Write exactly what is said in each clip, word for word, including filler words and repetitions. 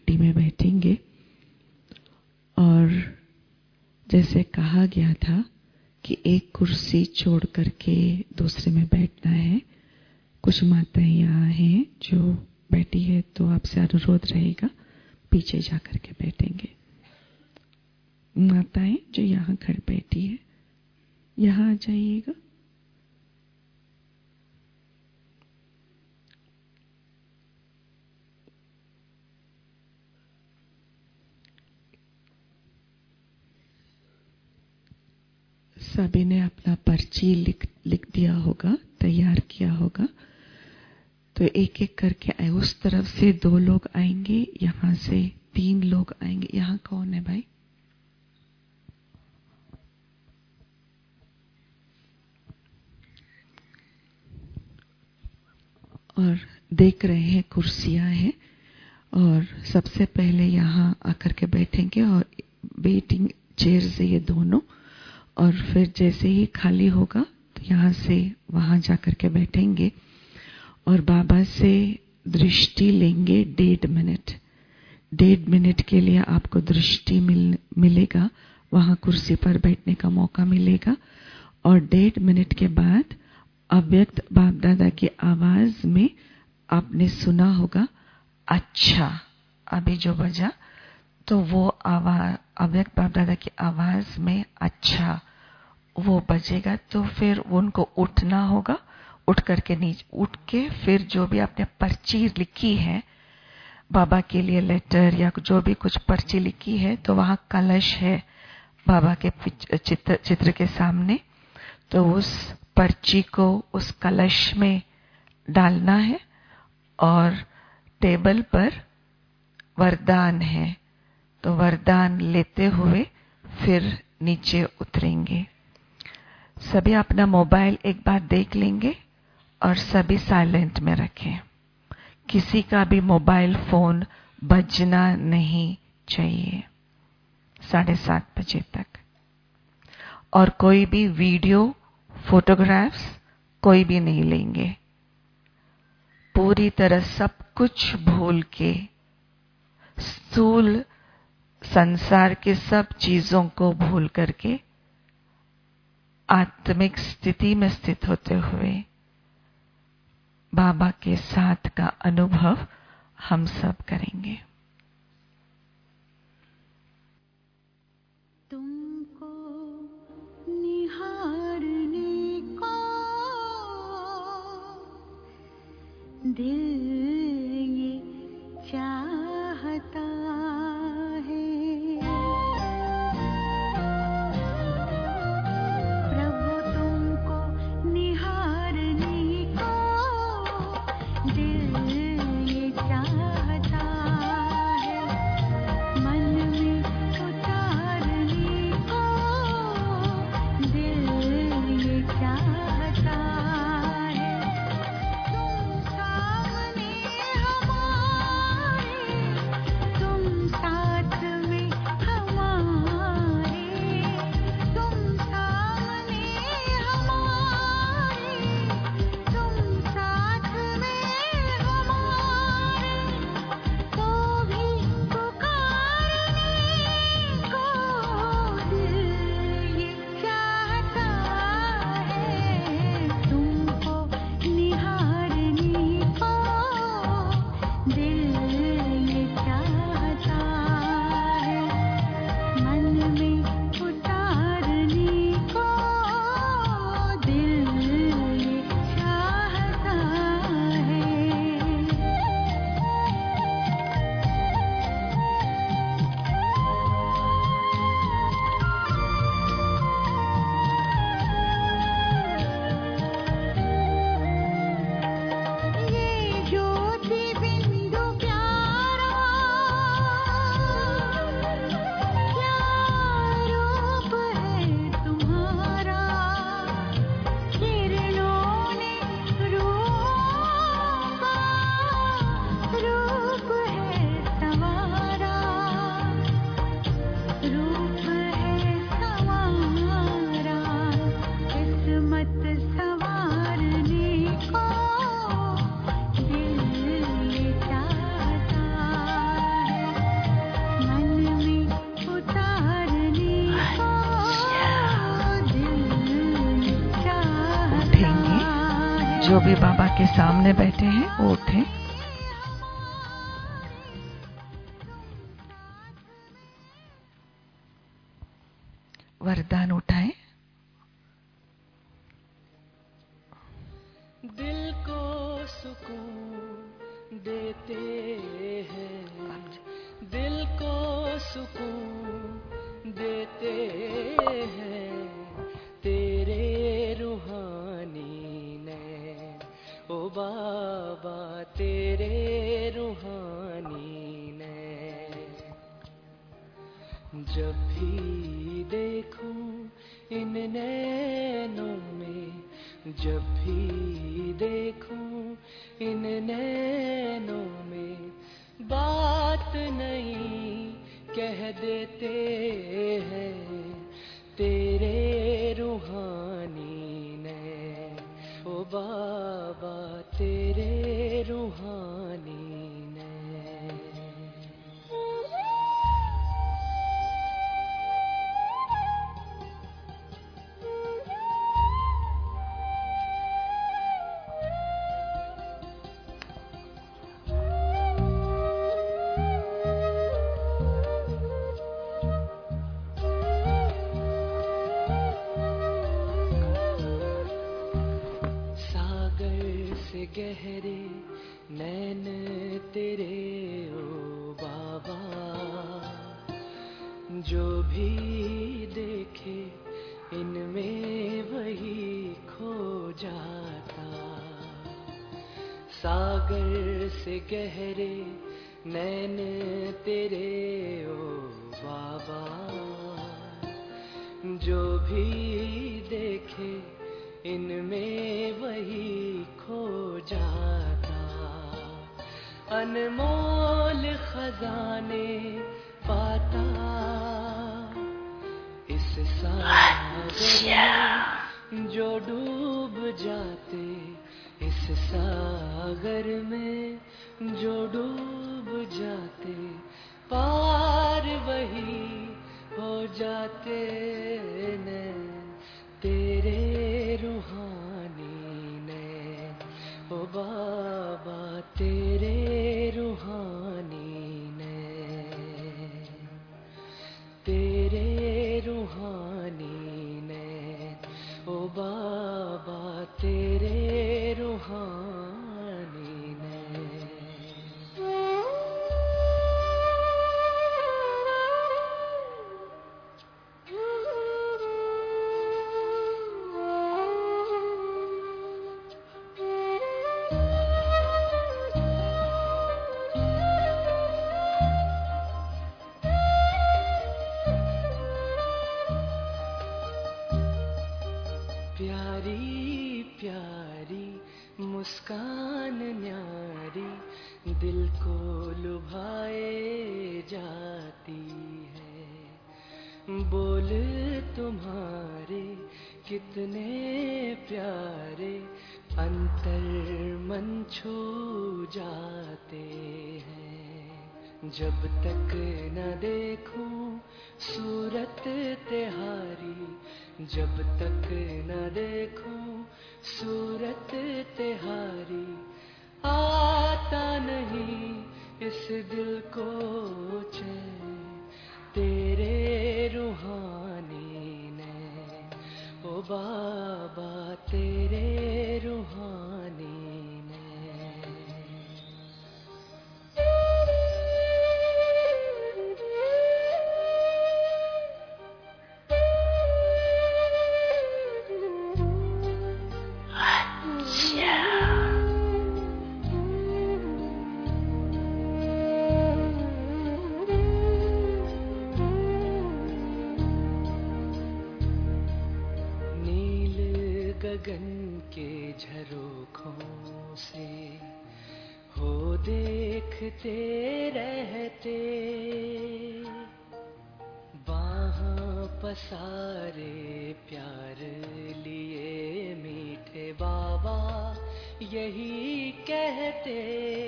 पट्टी में बैठेंगे और जैसे कहा गया था कि एक कुर्सी छोड़ करके दूसरे में बैठना है। कुछ माताएं यहाँ हैं जो बैठी है, तो आपसे अनुरोध रहेगा पीछे जा करके बैठेंगे। माताएं जो यहाँ खड़ी बैठी है, यहाँ आ जाइएगा। सभी ने अपना पर्ची लिख लिख दिया होगा, तैयार किया होगा। तो एक एक करके आए। उस तरफ से दो लोग आएंगे, यहाँ से तीन लोग आएंगे। यहाँ कौन है भाई? और देख रहे हैं कुर्सियां हैं, और सबसे पहले यहाँ आकर के बैठेंगे और वेटिंग चेयर से ये दोनों, और फिर जैसे ही खाली होगा तो यहाँ से वहां जाकर के बैठेंगे और बाबा से दृष्टि लेंगे। डेढ़ मिनट डेढ़ मिनट के लिए आपको दृष्टि मिल मिलेगा, वहां कुर्सी पर बैठने का मौका मिलेगा। और डेढ़ मिनट के बाद अव्यक्त बाप दादा की आवाज में आपने सुना होगा अच्छा, अभी जो बजा, तो वो आवाज अव्यक्त बाप दादा की आवाज में अच्छा वो बजेगा। तो फिर उनको उठना होगा, उठ करके नीचे उठ के फिर जो भी आपने पर्ची लिखी है बाबा के लिए, लेटर या जो भी कुछ पर्ची लिखी है, तो वहां कलश है बाबा के चित्र चित्र के सामने। तो उस पर्ची को उस कलश में डालना है और टेबल पर वरदान है, तो वरदान लेते हुए फिर नीचे उतरेंगे। सभी अपना मोबाइल एक बार देख लेंगे और सभी साइलेंट में रखें। किसी का भी मोबाइल फोन बजना नहीं चाहिए साढ़े सात बजे तक। और कोई भी वीडियो फोटोग्राफ्स कोई भी नहीं लेंगे। पूरी तरह सब कुछ भूल के, स्थूल संसार के सब चीजों को भूल करके आत्मिक स्थिति में स्थित होते हुए बाबा के साथ का अनुभव हम सब करेंगे। तुमको निहारने को दिल ये चाहता है, प्रभु तुमको निहारने को दिल ये चाहता है। जो भी बाबा के सामने बैठे हैं वो उठे। वरदान उठाए। दिल को सुकून देते हैं, दिल को सुकून देते हैं तेरे रूहानी नैन, ओ बाबा तेरे रूहानी नैन। जब भी देखूं इन नैनों में, जब भी देखूं इन नैनों में, बात नहीं कह देते हैं तेरे रूहानी नैन, ओ बाबा तेरे रूहानी नैन। गहरे नैन तेरे ओ बाबा, जो भी देखे इनमें वही खो जाता। सागर से गहरे नैन तेरे ओ बाबा, जो भी देखे इनमें वही खो जाता। अनमोल खजाने पाता इस सागर में जो डूब जाते, इस सागर में जो डूब जाते, पार वही हो जाते नैन तेरे रूहानी नैन, ओ बाबा तेरे रूहानी नैन, तेरे रूहानी नैन, ओ बाबा तेरे रूहानी नैन। प्यारी प्यारी मुस्कान न्यारी दिल को लुभाए जाती है। बोल तुम्हारे कितने प्यारे अंतर मन छू जाते हैं। जब तक न देखूं सूरत तिहारी, जब तक न देखूं सूरत तिहारी, आता नहीं इस दिल को चैन तेरे रूहानी नैन, ओ बाबा तेरे रूहानी नैन। गगन के झरोखों से हो देखते रहते, बाहों पसारे प्यार लिए मीठे बाबा यही कहते।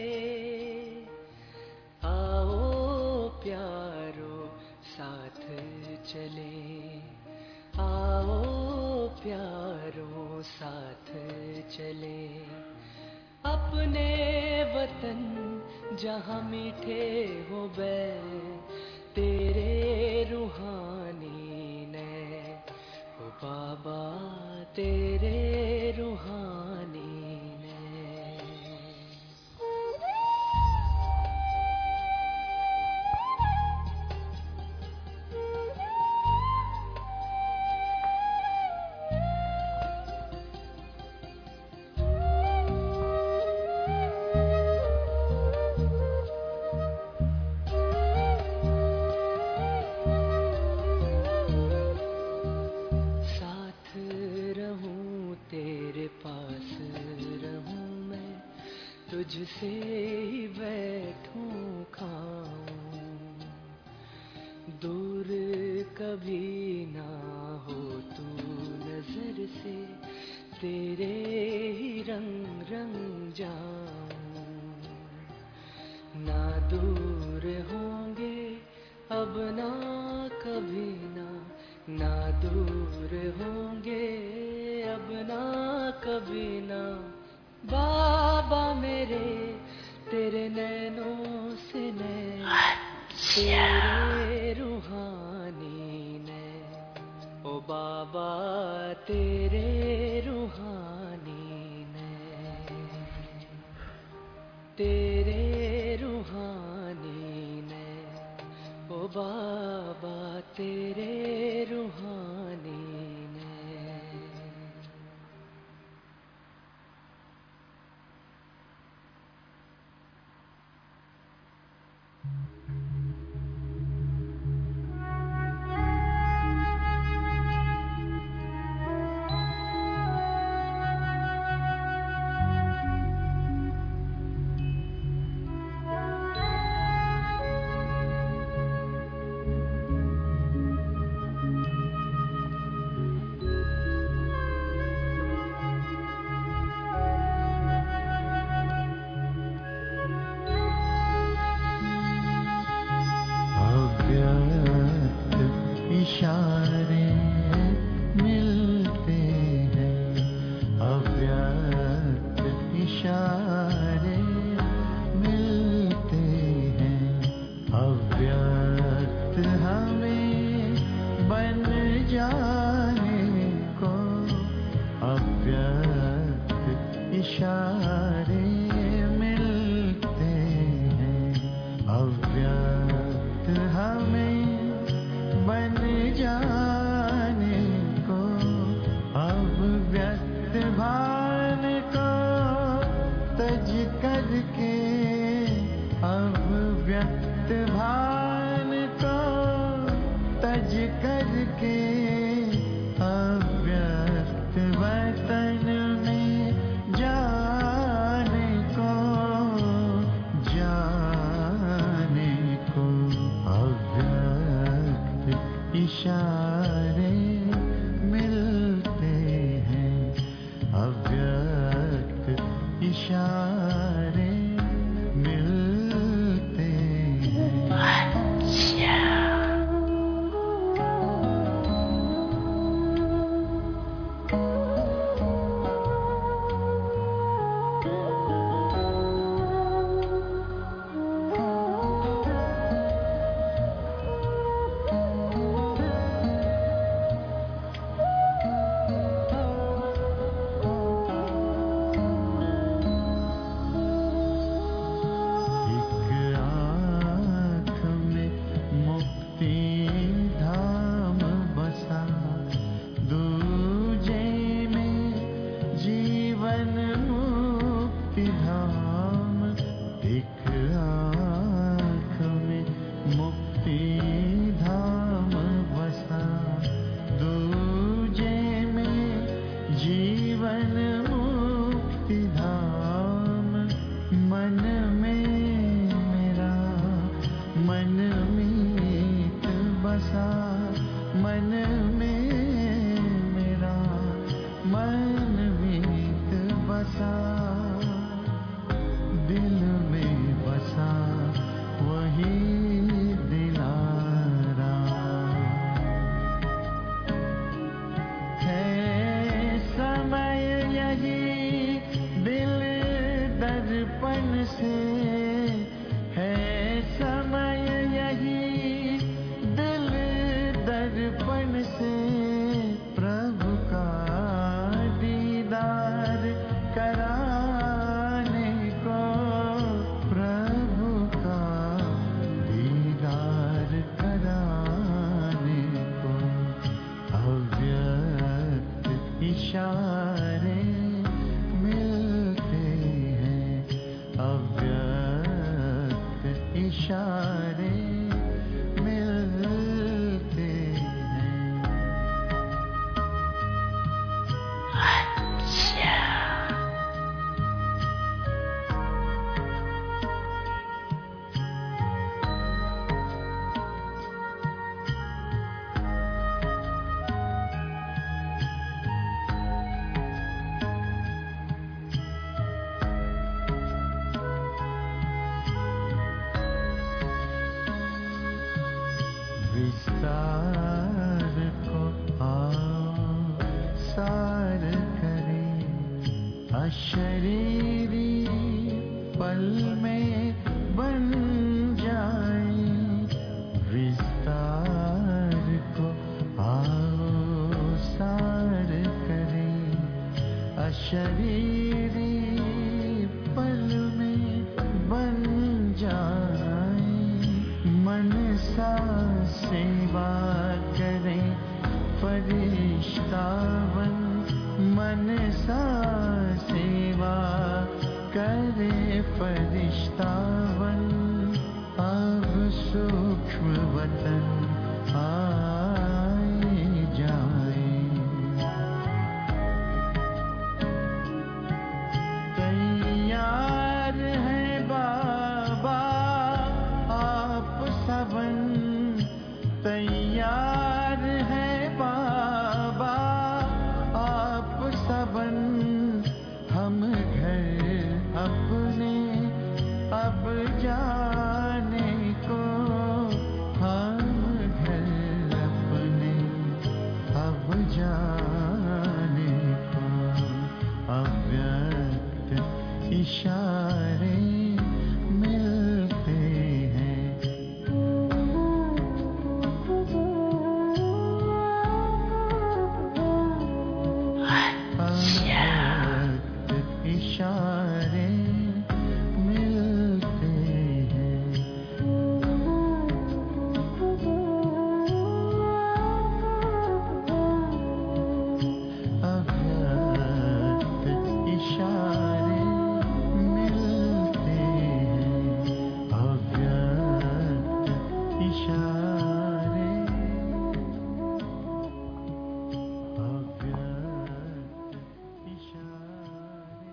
आओ प्यारो साथ चले, आओ प्यारो साथ चले। जहाँ मीठे हो बैल तेरे रूहानी ने, ओ बाबा तेरे रूहानी ने। तुझसे ही बैठूं खाऊं, दूर कभी ना हो तू नजर से, तेरे ही रंग रंग जाऊं। ना दूर होंगे अब ना कभी ना, ना दूर होंगे अब ना कभी ना, बाबा मेरे तेरे नैनों से नैन, तेरे रूहानी ने, ओ बाबा तेरे रूहानी ने, तेरे रूहानी ने, ओ बाबा तेरे रूहानी ने। इशारे मिलते हैं, अव्यक्त इशारे मिलते हैं, अव्यक्त हमें बन जाने को, अव्यक्त इशारे मिलते हैं, अव्यक्त हमें बन जाने को, अब व्यक्त भान को तज करके, अब व्यक्त भान को तज करके, अव्यक्त वतन में जाने को, जाने को, अव्यक्त इशारे मिलते हैं, अव्यक्त इशारे मिलते हैं। इशारे मिलते हैं, अव्यक्त इशारे मिलते हैं। अच्छा विस्तार को आसार करे, अशरीरी पल में बन जाए। विस्तार को आसार करे, अशरीरी पल में बन जाए। मन सा सेवा करे फरिश्तावन, मन सा सेवा करे फरिश्तावन। अब सूक्ष्म वतन आए जाए, तैयार है बाबा आप सबन, तैयार है बाबा आप सबन। हम घर अपने अब जाने को, हम घर अपने अब जाने को। अव्यक्त इशारे मिलते हैं, अव्यक्त इशारे मिलते हैं। अव्यक्त इशारे मिलते हैं, अव्यक्त इशारे, अव्यक्त इशारे।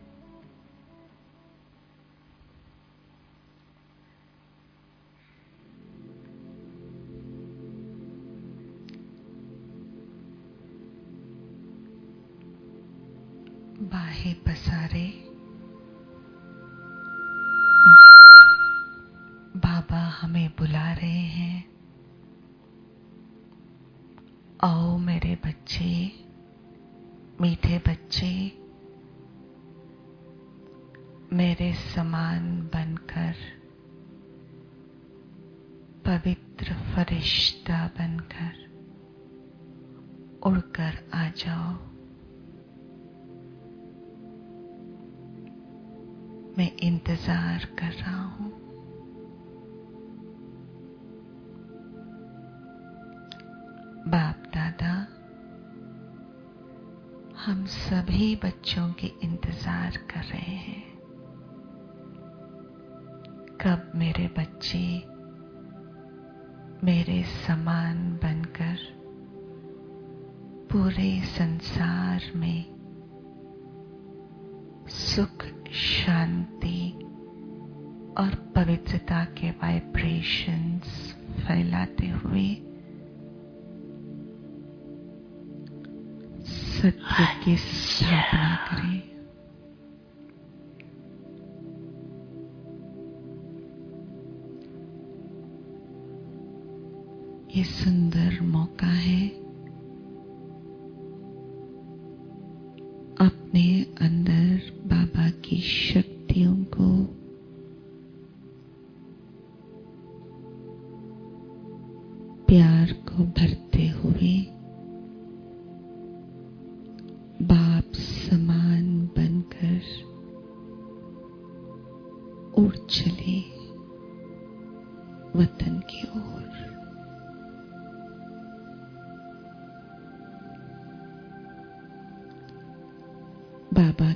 बाहें पसारे, बाबा हमें बुला रहे हैं। आओ मेरे बच्चे, मीठे बच्चे, मेरे समान बनकर, पवित्र फरिश्ता बनकर उड़कर आ जाओ। मैं इंतजार कर रहा हूं। बाप दादा हम सभी बच्चों के इंतजार कर रहे हैं। कब मेरे बच्चे मेरे समान बनकर पूरे संसार में सुख, शांति और पवित्रता के वाइब्रेशंस फैलाते हुए सत्य की स्थापना करें। ये सुंदर मौका है अपने अंदर बाबा की शक्तियों को प्यार को भरते हुए बाप समान बनकर उड़ चले वतन की ओर।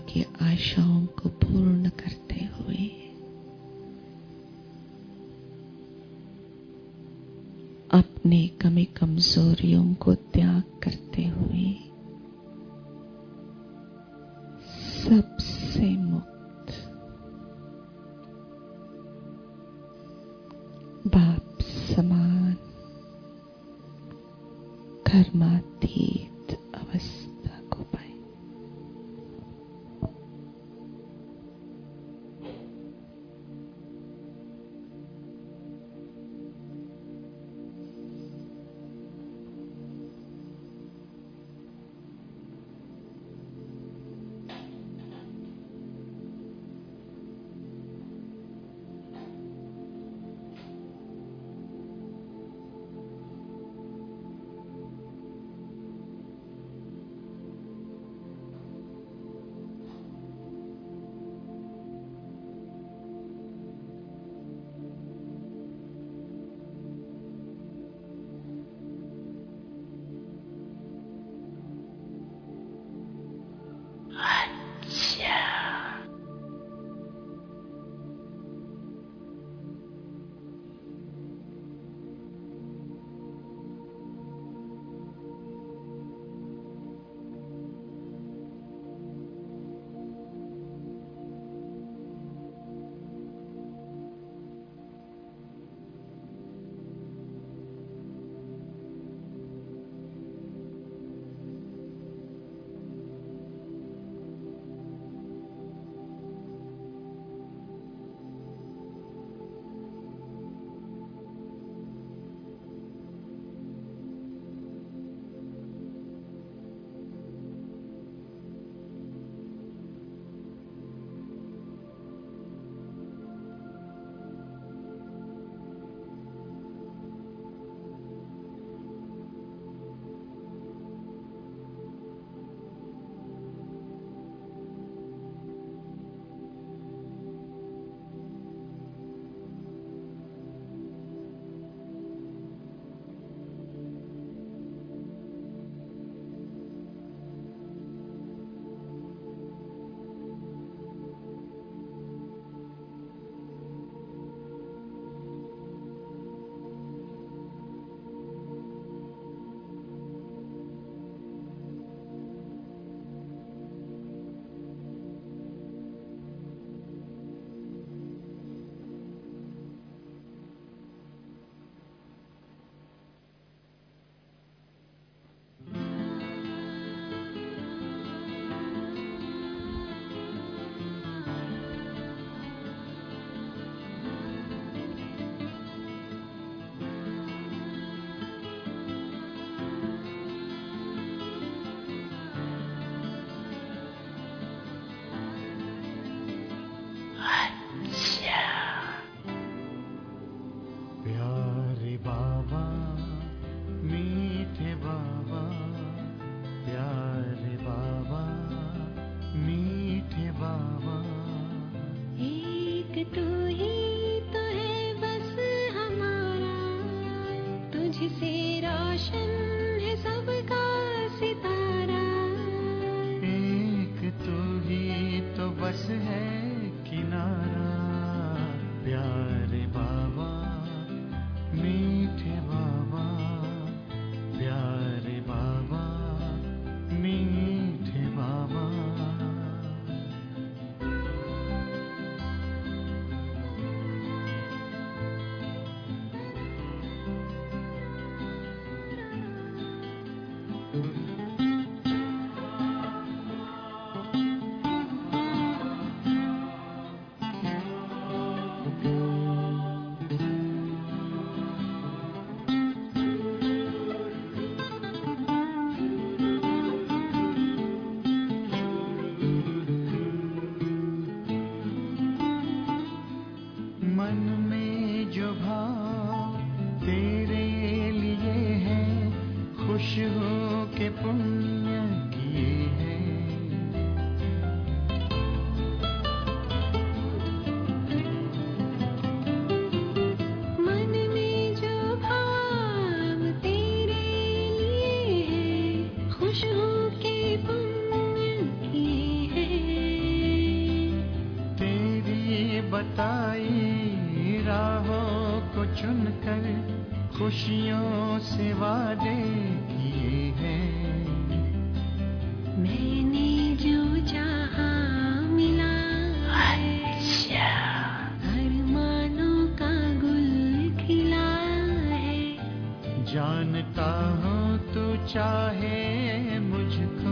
की आशाओं को पूर्ण करते हुए अपनी कमी कमजोरियों को त्याग करते हुए सबसे मुक्त बाप समान कर्मातीत अवस्था को पाए। चुन कर खुशियों से वादे किए हैं। मैंने जो चाहा मिला है, अरमानों का गुल खिला है। जानता हूँ तू चाहे मुझको,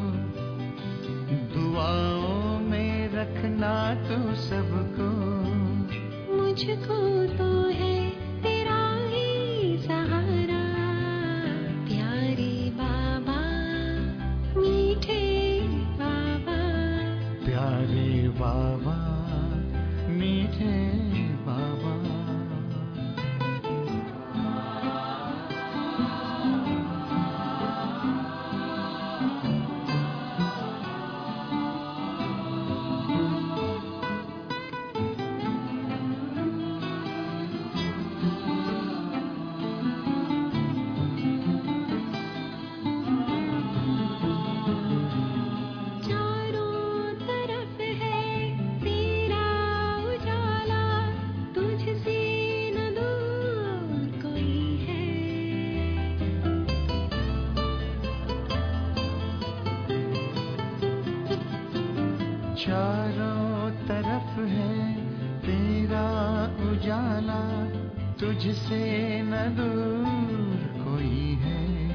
दुआओं में रखना तू सबको। मुझको तो है तेरा ही सहारा, प्यारे बाबा मीठे बाबा। प्यारे बाबा मीठे बाबा। चारों तरफ है तेरा उजाला, तुझसे न दूर कोई है। चारों तरफ है तेरा उजाला, तुझसे न दूर कोई है।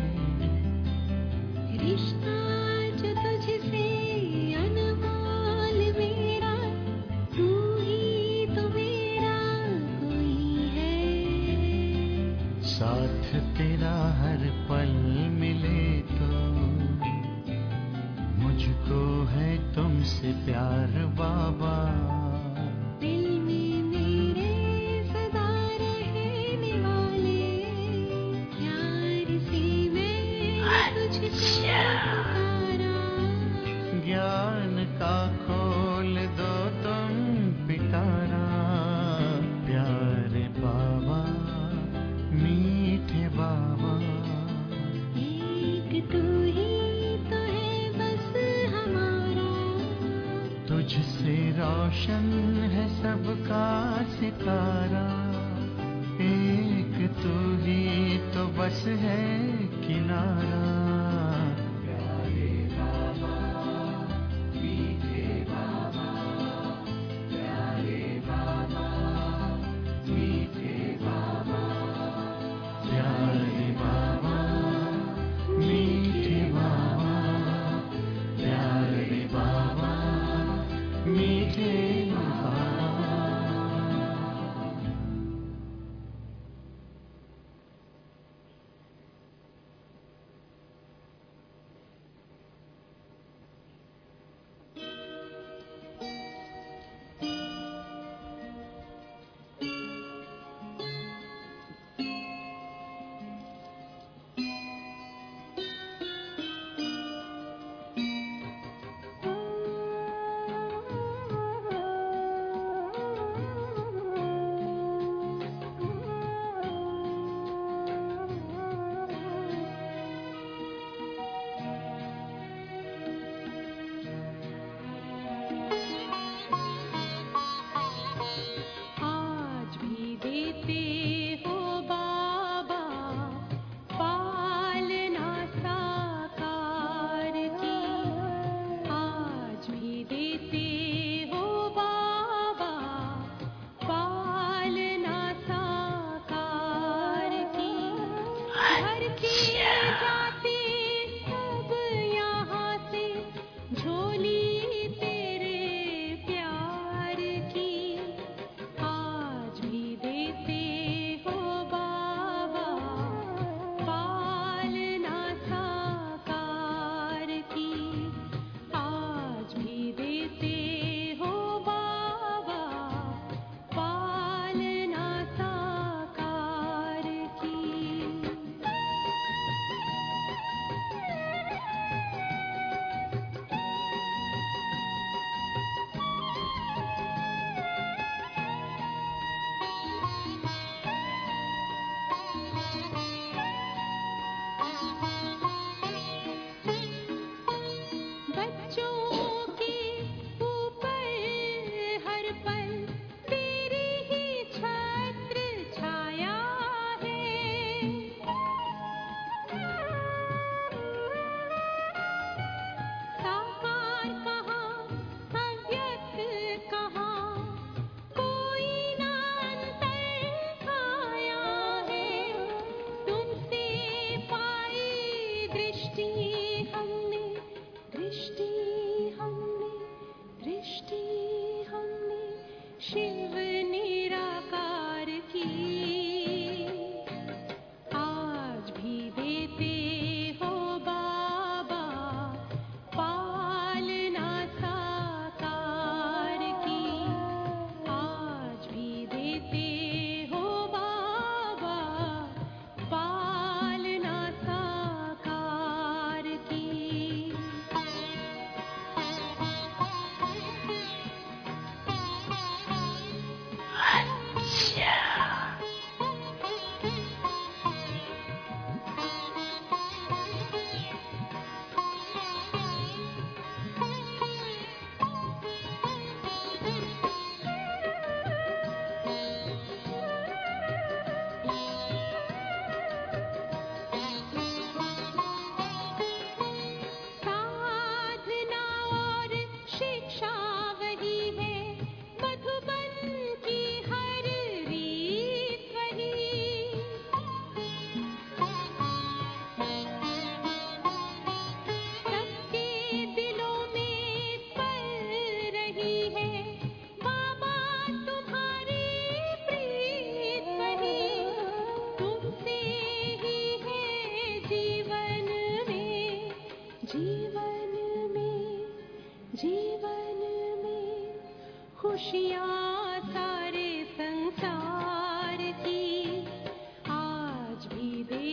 रिश्ता जो तुझसे अनमोल मेरा, तू ही तो मेरा कोई है। साथ तेरा हर पल मिले तो मुझको है तुमसे प्यार बाबा। दिल में मेरे सदा रहने वाले, प्यार से मैंने तुझको पुकारा। ज्ञान का खोल दो तुम पिटारा, प्यारे बाबा मीठे बाबा। एक तू ही तो है बस हमारा, तुझसे रोशन है सबका सितारा। एक तू ही तो बस है किनारा। प्यारे बाबा मीठे बाबा, प्यारे बाबा मीठे बाबा, प्यारे बाबा मीठे बाबा, प्यारे बाबा मीठे बाबा। आज भी देते हो बाबा पालना साकार की। आज भी देते हो बाबा पालना साकार की। घर के जाते सब यहाँ से झोली तेरे प्यार की। आज भी देते हो बाबा पालना साकार की। आज भी देते हो बाबा पालना साकार की।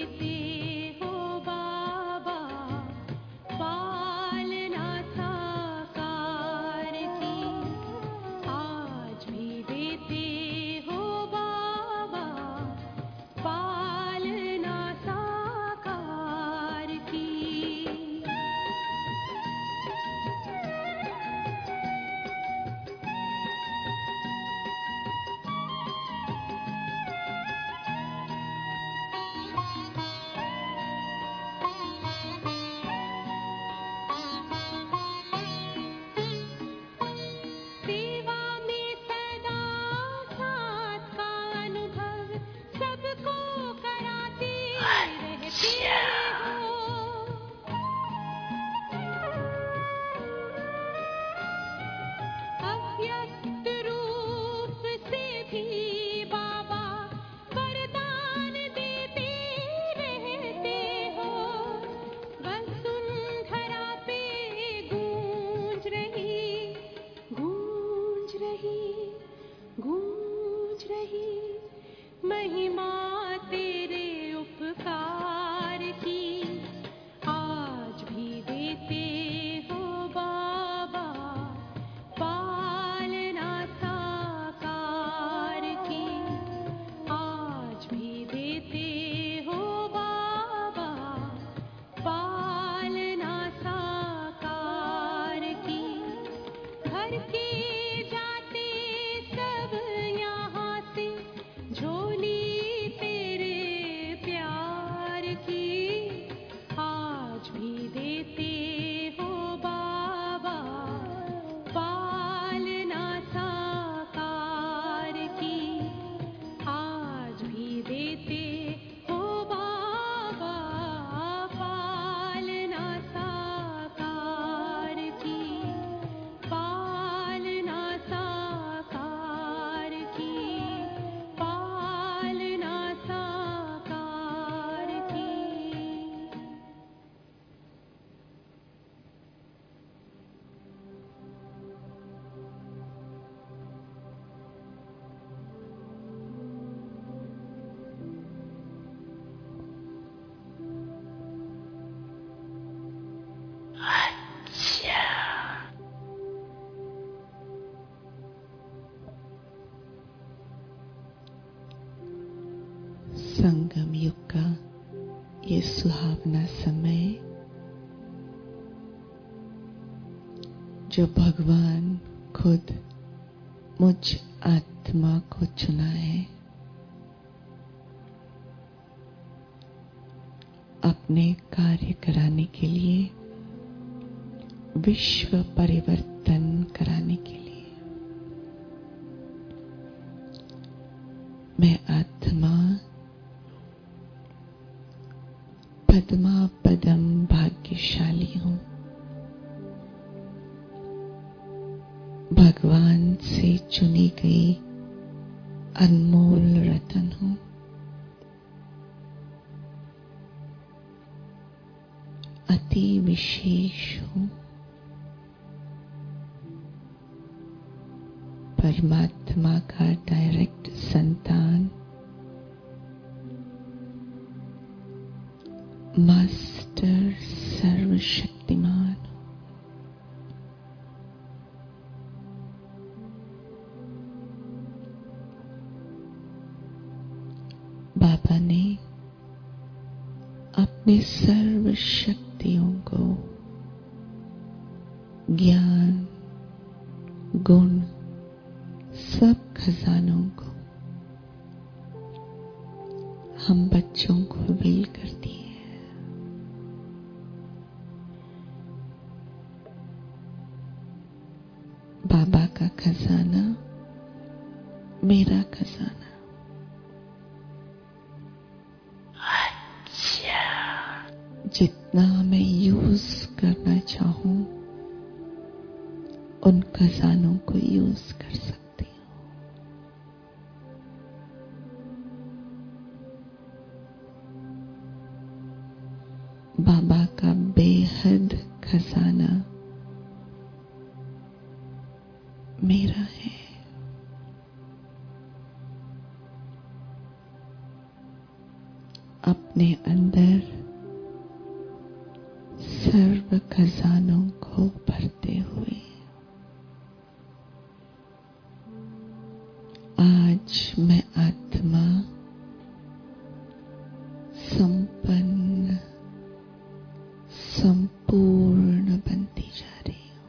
देते हो बाबा पालना साकार की, आज भी देते हो बाबा पालना साकार की। सेवा में सदा साथ का अनुभव सबको कराते रहते हो। अव्यक्त रूप से भी बाबा वरदान देते रहते हो। वसुंधरा पे गूंज रही गूंज रही गूंज रही महिमा तेरे उपकार की, आज भी देते हो बाबा पालना साकार की, आज भी देते हो बाबा पालना साकार की। घर के जाते सब यहाँ से झोली तेरे प्यार की, आज भी देते हो बाबा पालना साकार की, आज भी देते हो बाबा पालना साकार की, पालना साकार की, पालना साकार की। संगम युग का ये सुहावना समय जो भगवान खुद मुझ आत्मा को चुना है अपने कार्य कराने के लिए, विश्व परिवर्तन कराने के लिए। मैं आत्मा पद्मा पदम भाग्यशाली हूँ, भगवान से चुनी गई अनमोल रतन हूँ। अति विशेष हूँ, परमात्मा का डायरेक्ट संतान, मास्टर सर्वशक्तिमान। बाबा ने अपने सर्व शक्तियों को, ज्ञान, गुण, सब खजानों को हम बच्चों को विल कर दिए। बाबा का खजाना मेरा खजाना। जितना मैं यूज करना चाहूं उन खजानों को यूज कर सकती हूँ। बाबा का बेहद खजाना मेरा है। अपने अंदर सर्व खजानों को भरते हुए आज मैं आत्मा संपन्न संपूर्ण बनती जा रही हूँ।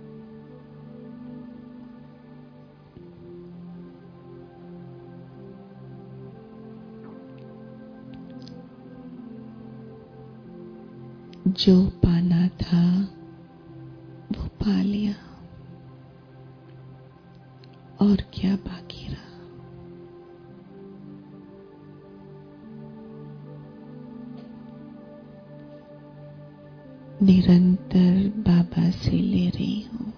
जो पाना था वो पा लिया, और क्या बाकी रहा। निरंतर बाबा से ले रही हूँ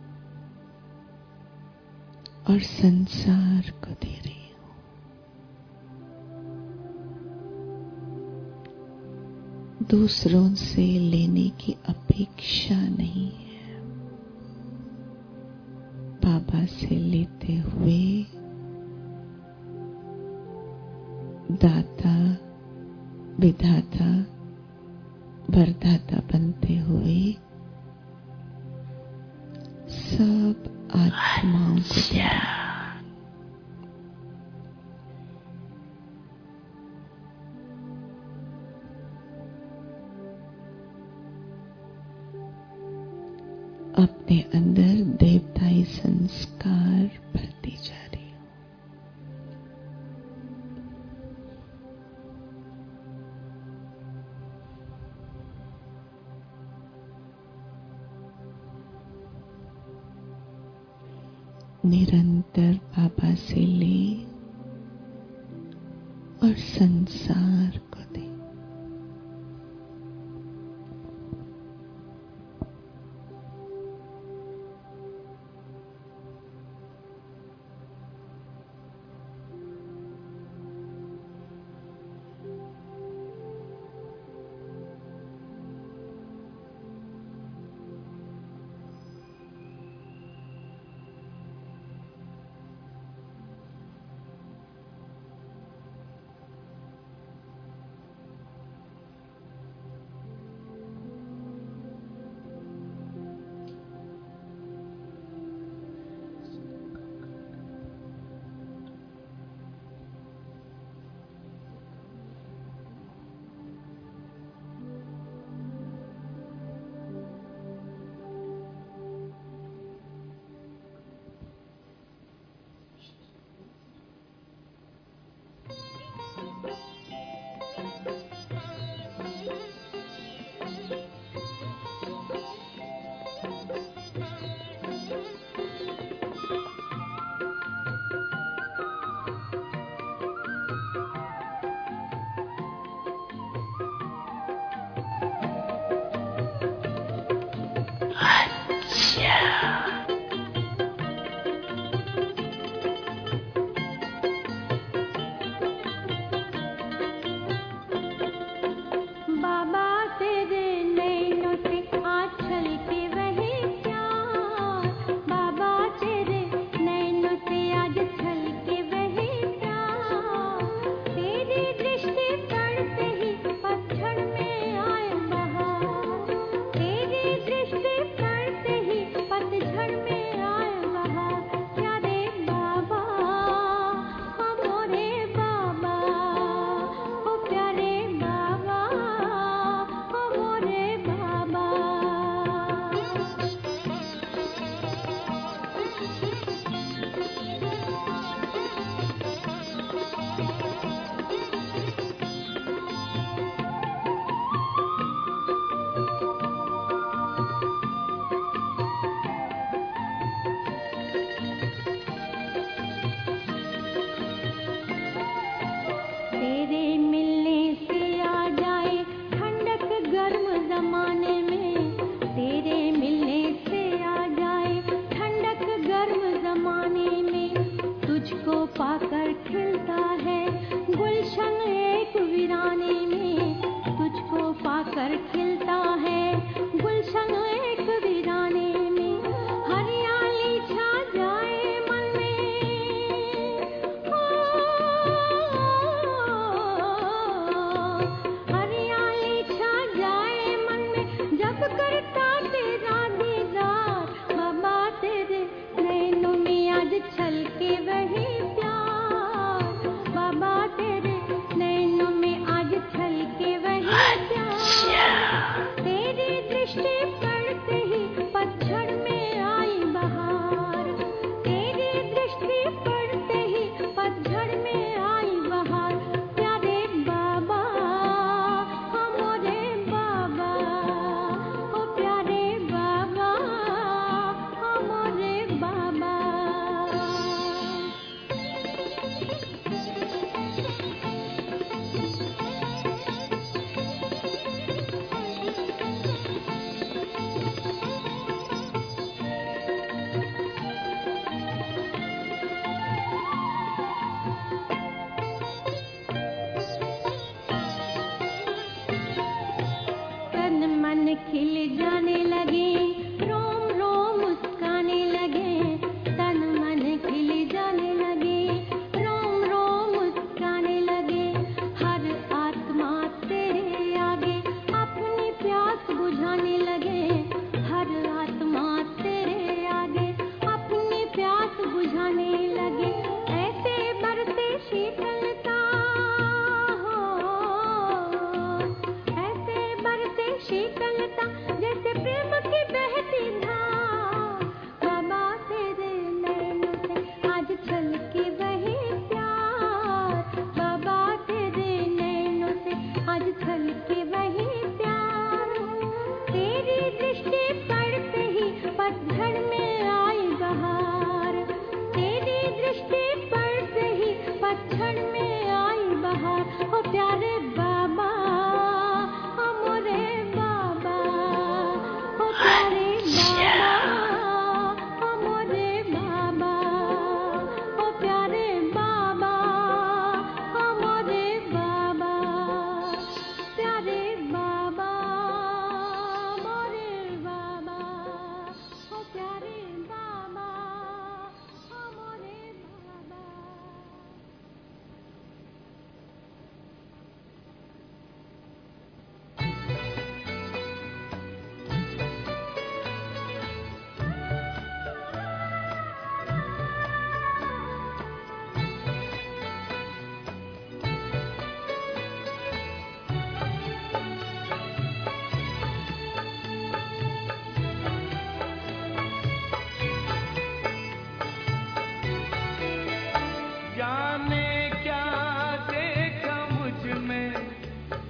और संसार को दे रही हूँ। दूसरों से लेने की अपेक्षा नहीं है। बाबा से लेते हुए दाता विधाता वरदाता बनते हुए सब आत्माओं को दे रहा हूं। अपने अंदर देवताई संस्कार भरती जा रही हूं। निरंतर बाबा से ले और संसार को दे।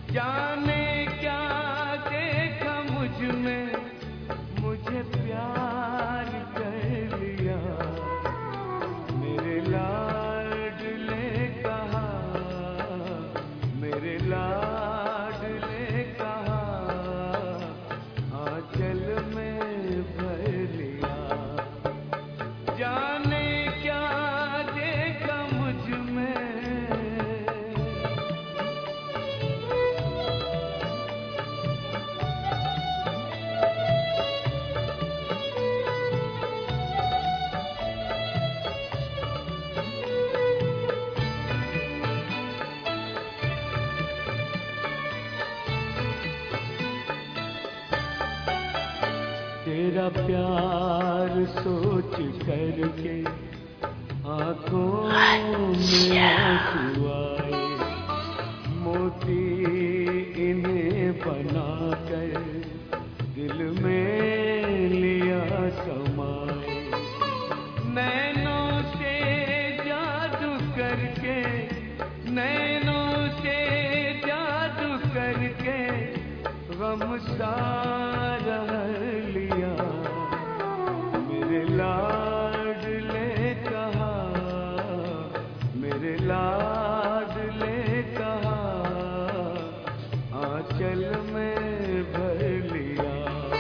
जाने क्या देखा मुझ में, मुझे प्यार कर लिया। मेरे लाडले कहा, मेरे लाडले कहा, आंचल में भर लिया। जाने क्या देखा मुझ में। तेरा प्यार सोच करके आंखों में आंसू आए, मोती इन्हें बनाकर दिल में लिया समाए। नैनों से जादू करके, नैनों से जादू करके गम सारा लिया। मेरे लाडले कहा, मेरे लाडले कहा, आंचल में भर लिया।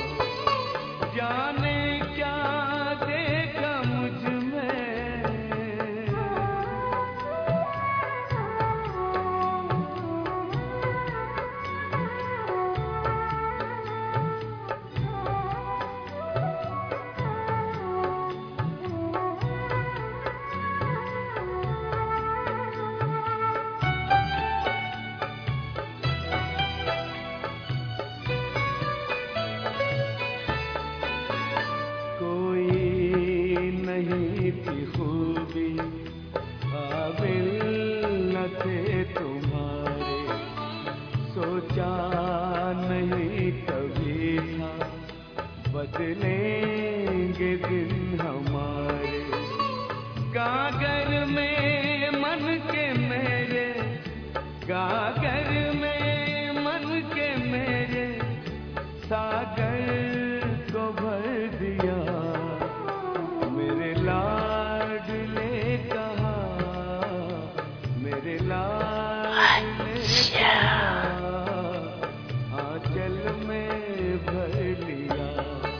जाने क्या देखा मुझ में। नहीं थी खूबी काबिल न थे तुम्हारे, सोचा नहीं कभी था बदलेंगे दिन हमारे। गागर में मन के मेरे, गागर में मन के मेरे, सागर को भर दिया। मेरे लाडले कहा, मेरे लाडले कहा, आंचल में भर लिया।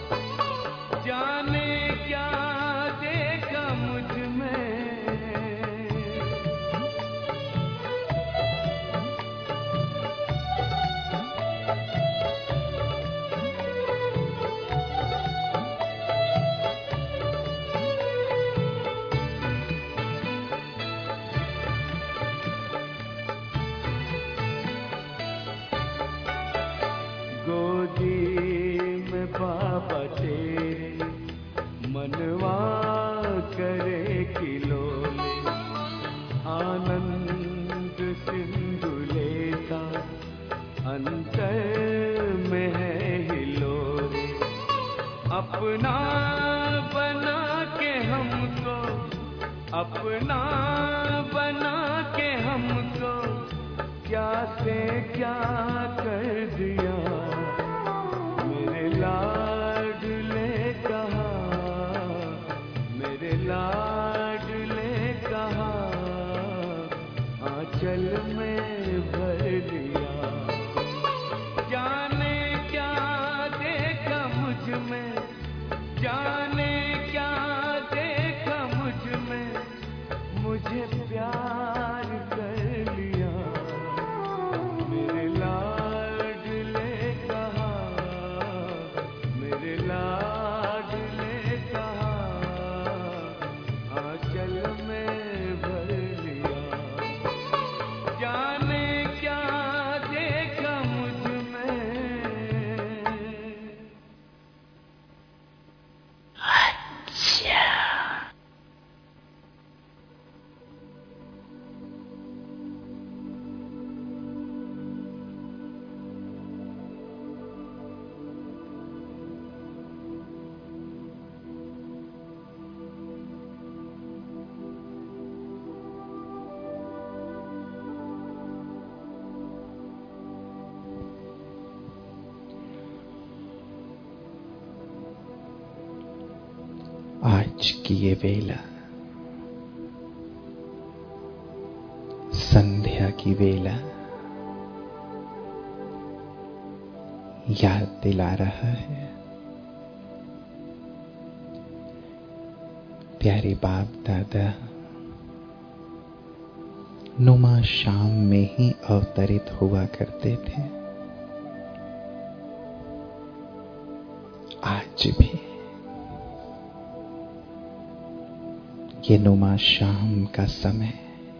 जाने क्या देखा मुझ में। गोदी में बाबा तेरे मनवा करे खिलौने, आनंद सिंधु लेता अंतर में है हिलोरे। अपना बना के हमको, अपना बना के हमको, क्या से क्या कर दिया। मेरे लाडले कहा, मेरे लाडले कहा, आंचल में भर लिया। जाने क्या देखा मुझ में, जाने क्या देखा मुझ में, मुझे प्यार कर लिया। मेरे लाडले आज की ये वेला संध्या की वेला याद दिला रहा है प्यारे बाप दादा नुमा शाम में ही अवतरित हुआ करते थे। आज भी ये नुमा शाम का समय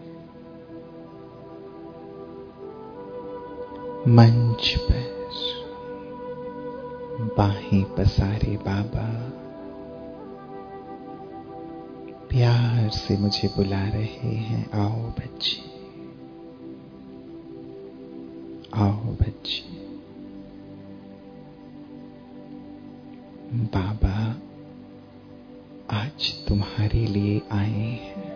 मंच पर बाहें पसारे बाबा प्यार से मुझे बुला रहे हैं, आओ बच्चे, आओ बच्चे। बाबा आज तुम्हारे लिए आए हैं,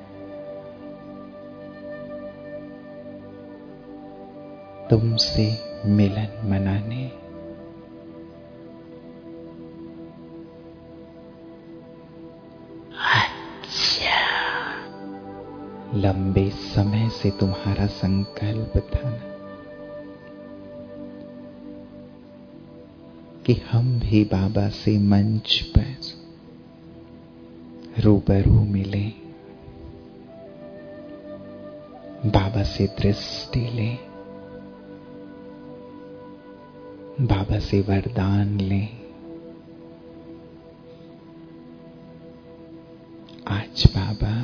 तुमसे मिलन मनाने। लंबे समय से तुम्हारा संकल्प था ना कि हम भी बाबा से मंच पर रूबरू मिलें, बाबा से दृष्टि लें, बाबा से वरदान लें। आज बाबा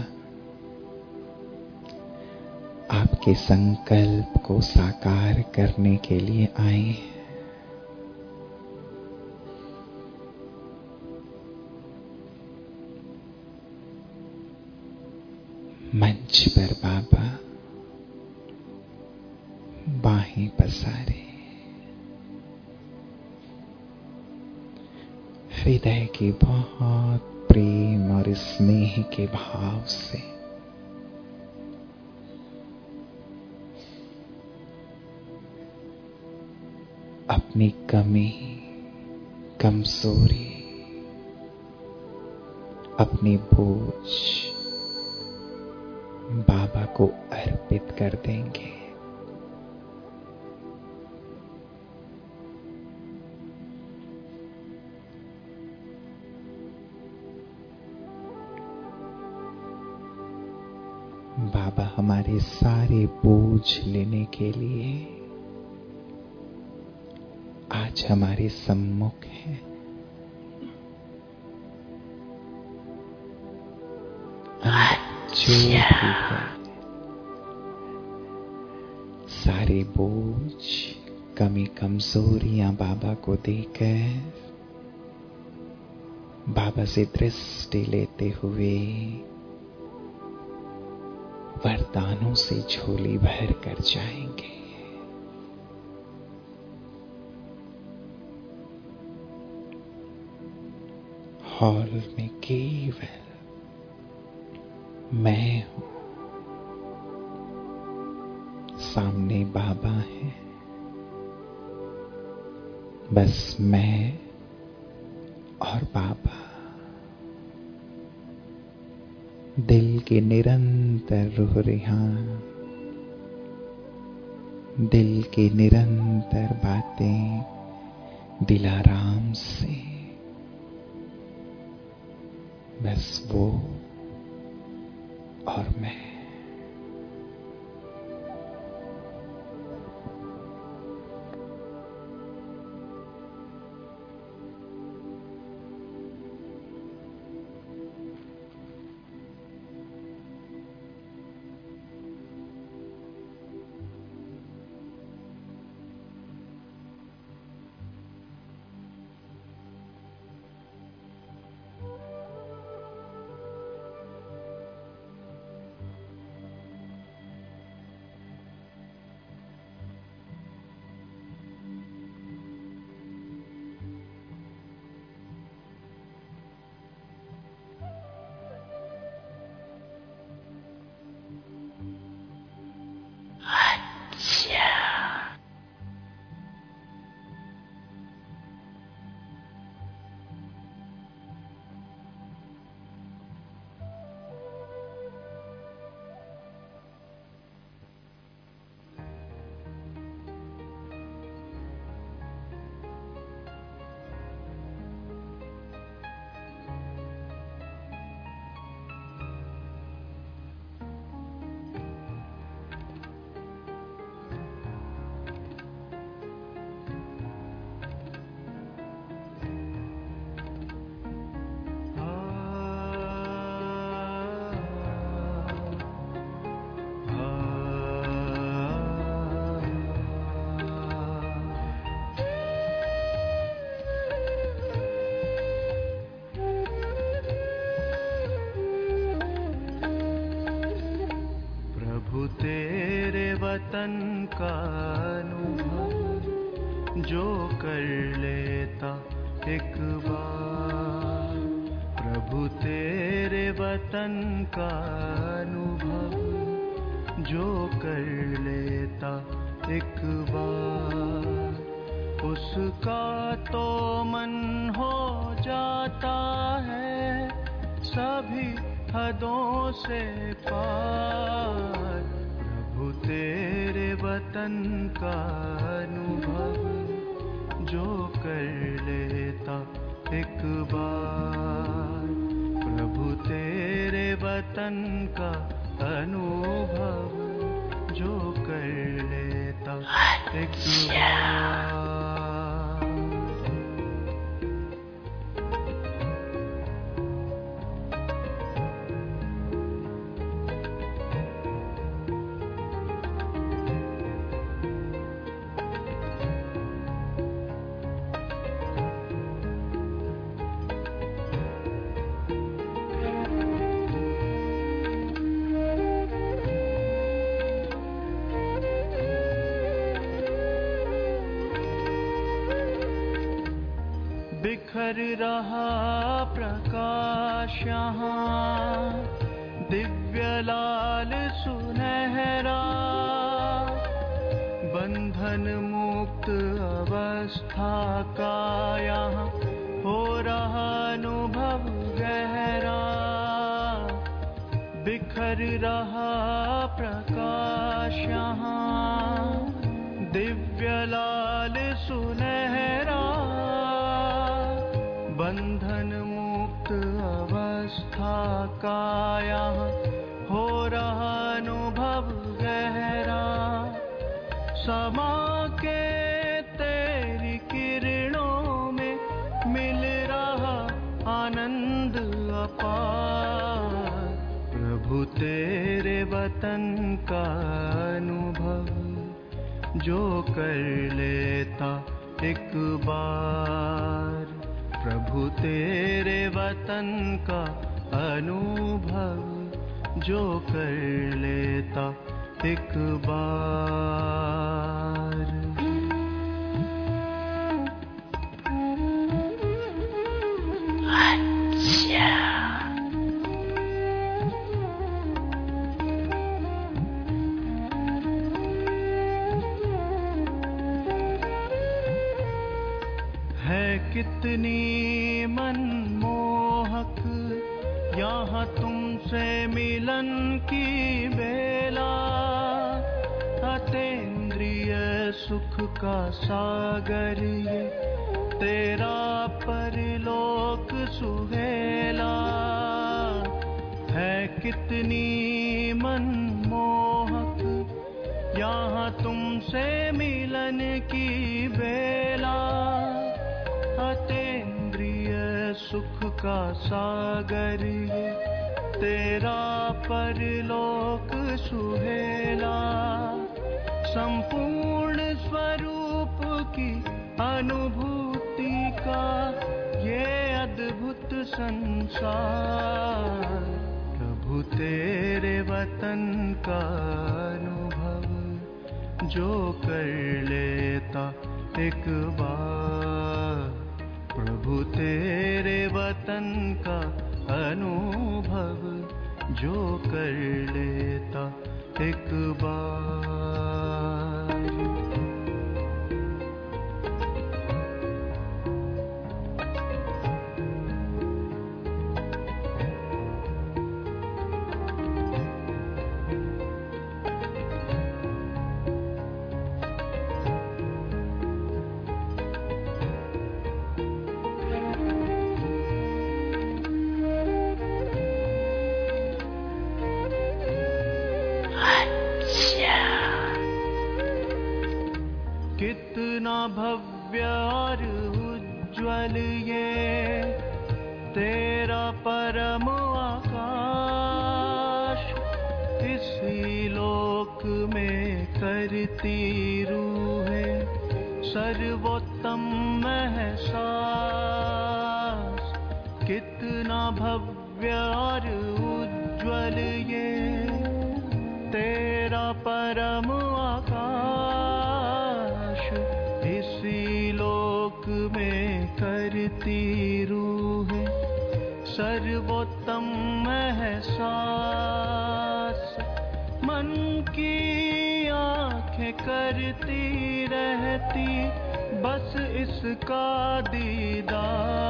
आपके संकल्प को साकार करने के लिए आए हैं। मंच पर बाबा बाहें पसारे, हृदय के बहुत प्रेम और स्नेह के भाव से अपनी कमी, कमजोरी, अपनी बोझ बाबा को अर्पित कर देंगे। बाबा हमारे सारे बोझ लेने के लिए आज हमारे सम्मुख है। जो भी है सारे बोझ, कमी, कमजोरियां बाबा को देकर बाबा से दृष्टि लेते हुए वरदानों से झोली भर कर जाएंगे। हॉल में केवल मैं हूं, सामने बाबा है, बस मैं और बाबा दिल के निरंतर रूह रिहान, दिल की निरंतर बातें दिलाराम से, बस वो और मैं। का अनुभव जो कर लेता एक बार, प्रभु तेरे वतन का अनुभव जो कर लेता एक बार, उसका तो मन हो जाता है सभी हदों से पार, प्रभु तेरे वतन का अनुभव जो कर लेता एक बार, प्रभु तेरे वतन का अनुभव जो कर लेता एक बार। बिखर रहा प्रकाश यहाँ दिव्य लाल सुनहरा, बंधन मुक्त अवस्था का यहाँ हो रहा अनुभव गहरा, बिखर रहा प्रकाश यहाँ दिव्य लाल सुनहरा, बंधन मुक्त अवस्था का यहाँ हो रहा अनुभव गहरा, समा के तेरी किरणों में मिल रहा आनंद अपार, प्रभु तेरे वतन का अनुभव जो कर लेता एक बार, प्रभु तेरे वतन का अनुभव जो कर लेता एक बार। अच्छा कितनी मनमोहक यहाँ तुमसे मिलन की बेला, अतीन्द्रिय सुख का सागर ये तेरा परलोक सुहेला, है कितनी मनमोहक यहाँ तुमसे मिलन की बेला, अतीन्द्रिय सुख का सागर ये तेरा परलोक सुहेला, संपूर्ण स्वरूप की अनुभूति का ये अद्भुत संसार, प्रभु तेरे वतन का अनुभव जो कर लेता एक बार, प्रभु तेरे वतन का अनुभव जो कर लेता एक बार। कितना भव्य और उज्ज्वल ये तेरा परम आकाश, इसी लोक में करती रूहें सर्वोत्तम एहसास, कितना भव्य और उज्ज्वल ये तेरा परम आकाश, इसी लोक में करती रूह सर्वोत्तम एहसास। मन की आंखें करती रहती बस इसका दीदार।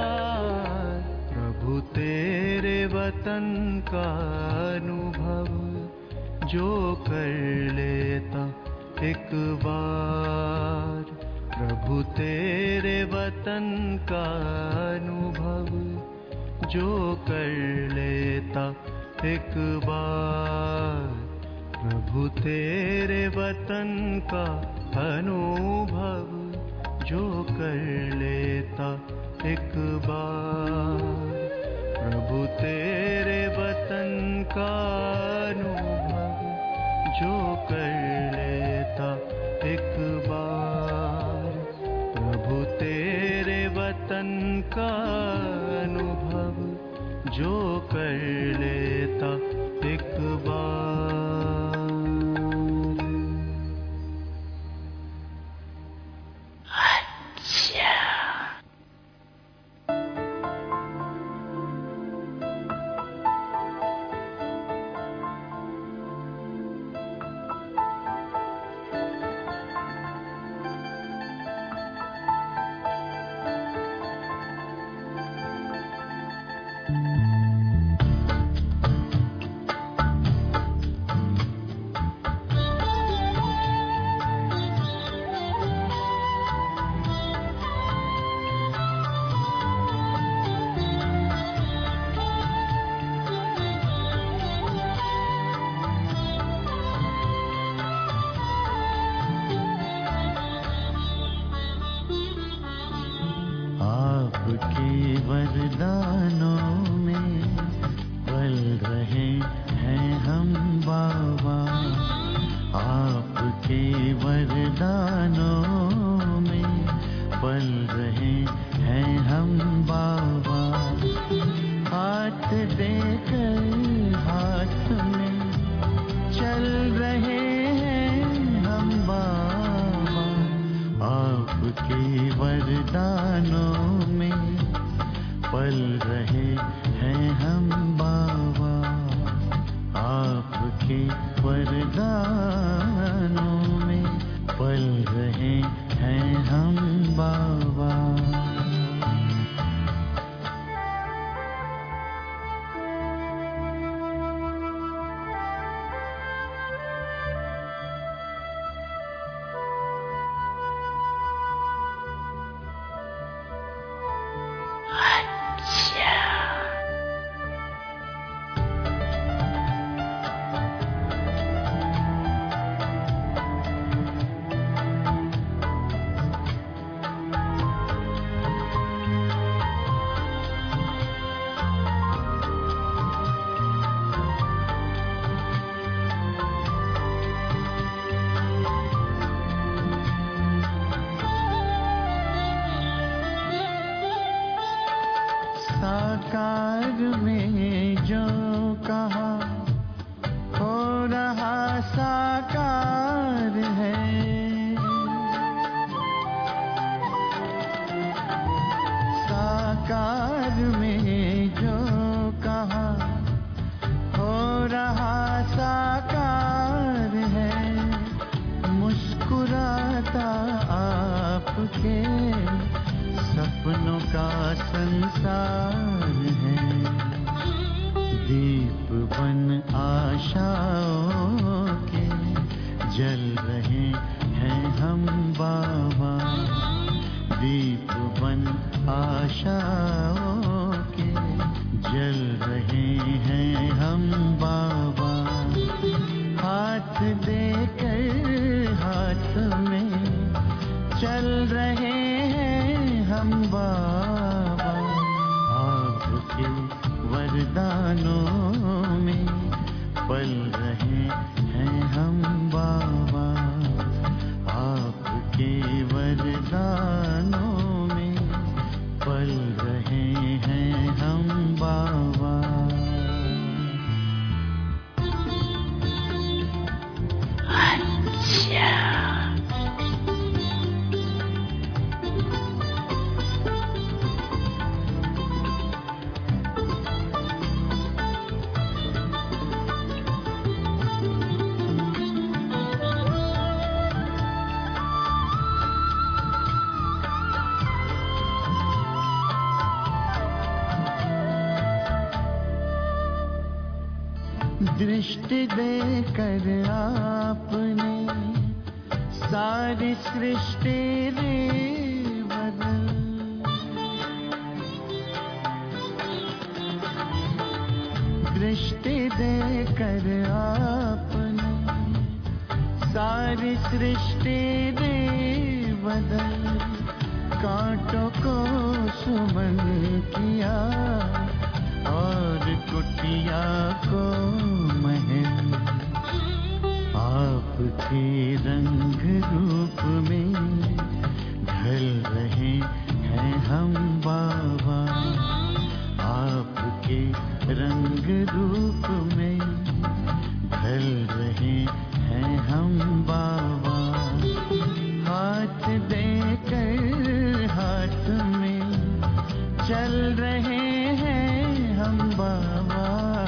प्रभु तेरे वतन का अनुभव जो कर लेता एक बार। प्रभु तेरे वतन का अनुभव जो कर लेता एक बार। प्रभु तेरे वतन का अनुभव जो कर लेता एक बार। प्रभु तेरे वतन का अनुभव जो कर लेता एक बार। प्रभु तेरे वतन का अनुभव जो कर लेता एक बार। दृष्टि देकर आपने सारी सृष्टि रे बदल। दृष्टि देकर आपने सारी सृष्टि रे बदल। कांटों को सुमन किया और कुटिया को महल। आपके रंग रूप में ढल रहे हैं हम बाबा। आपके रंग रूप में ढल रहे हैं हम बाबा। हाथ देकर हाथ में चल रहे हैं हम बाबा।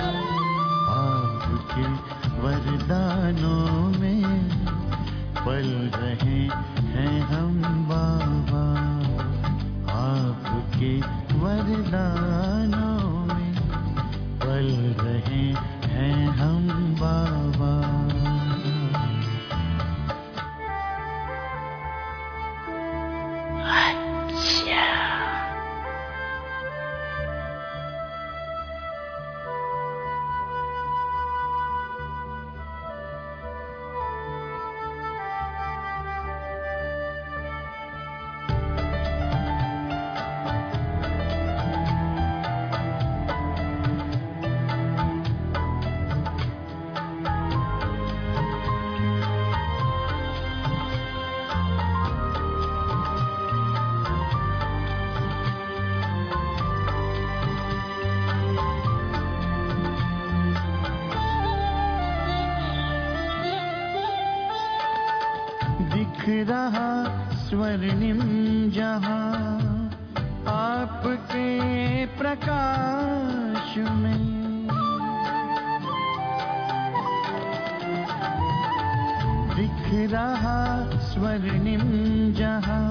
आपके वरदानों में पल रहे हैं हम बाबा। आपके वरदानों में पल रहे हैं हम बाबा। दिख रहा स्वर्णिम जहां आपके प्रकाश में। दिख रहा स्वर्णिम जहां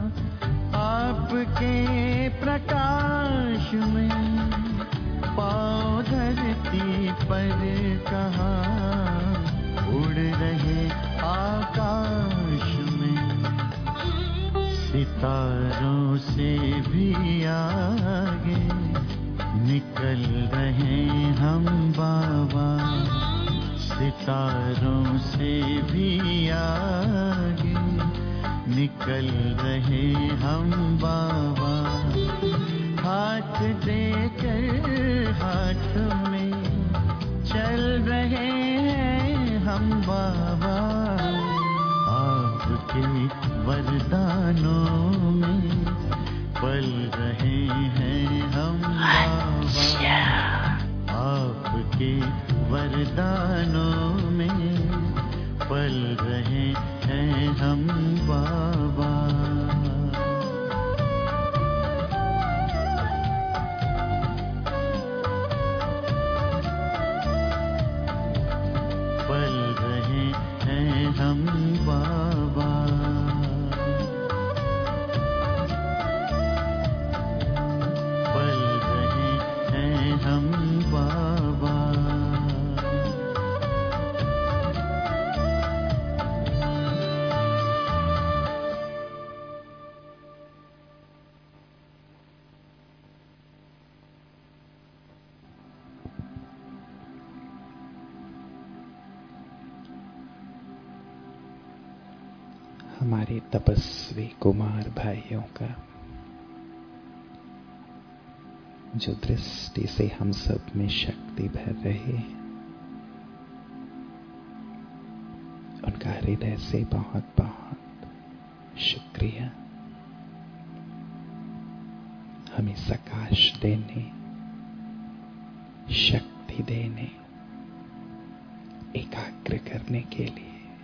आपके प्रकाश में। पाँव धरती पर कहाँ उड़ रहे आकाश में। सितारों से भी आगे निकल रहे हम बाबा। सितारों से भी आगे निकल रहे हम बाबा। हाथ देकर हाथ में चल रहे हैं हम बाबा। आपके वरदानों में पल रहे हैं हम बाबा। आपके वरदानों में पल रहे हैं हम बाबा। पल रहे हैं हम बाबा। पल रहे हैं हम बाबा। हमारे तपस्वी कुमार भाइयों का जो दृष्टि से हम सब में शक्ति भर रहे हैं, उनका हृदय से बहुत बहुत शुक्रिया। हमें प्रकाश देने, शक्ति देने, एकाग्र करने के लिए।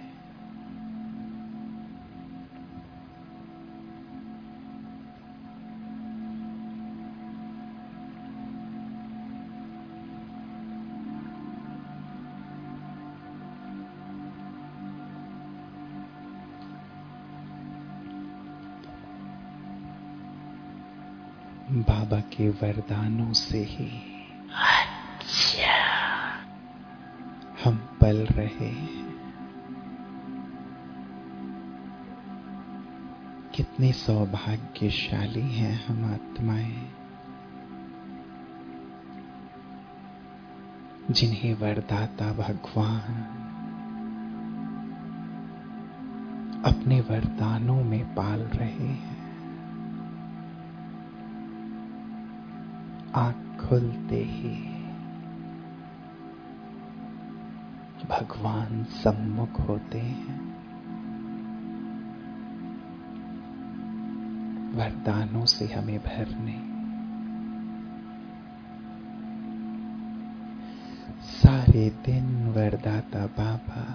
बाबा के वरदानों से ही पल रहे हैं। कितने सौभाग्यशाली हैं हम आत्माएं, जिन्हें वरदाता भगवान अपने वरदानों में पाल रहे हैं। आंख खुलते ही भगवान सम्मुख होते हैं, वरदानों से हमें भरने। सारे दिन वरदाता बाबा,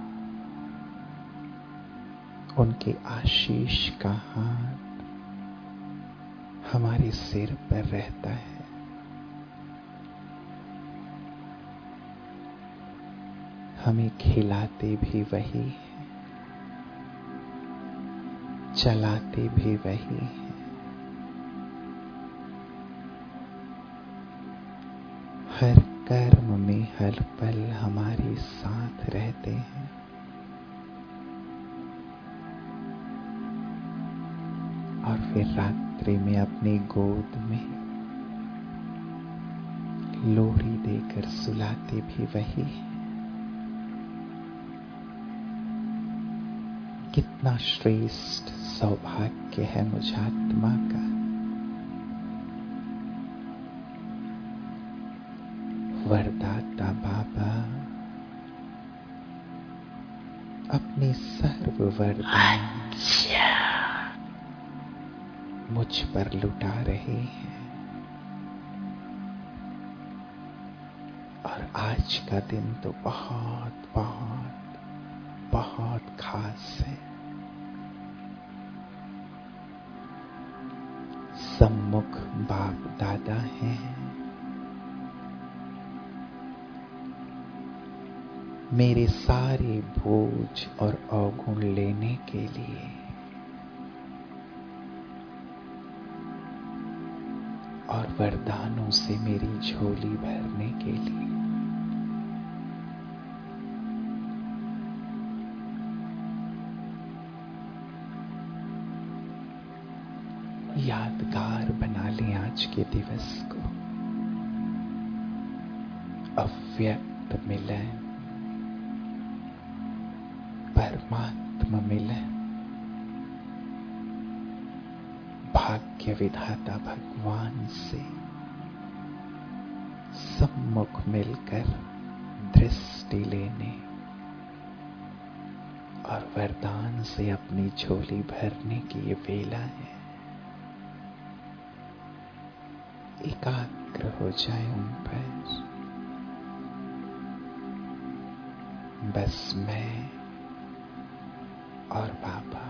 उनके आशीष का हाथ हमारे सिर पर रहता है। हमें खिलाते भी वही हैं, चलाते भी वही हैं। हर कर्म में हर पल हमारे साथ रहते हैं। और फिर रात्रि में अपनी गोद में लोरी देकर सुलाते भी वही हैं। कितना श्रेष्ठ सौभाग्य है मुझ आत्मा का। वरदाता बाबा अपने सर्व वरदान मुझ पर लुटा रहे हैं। और आज का दिन तो बहुत बहुत बहुत खास है। सम्मुख बाप दादा हैं, मेरे सारे बोझ और अवगुण लेने के लिए और वरदानों से मेरी झोली भरने के लिए। यादगार बना लें आज के दिवस को। अव्यक्त मिलन, परमात्मा मिलन, भाग्य विधाता भगवान से सम्मुख मिलकर दृष्टि लेने और वरदान से अपनी झोली भरने की ये वेला है। एकाग्र हो जाए उन पर। बस मैं और बाबा।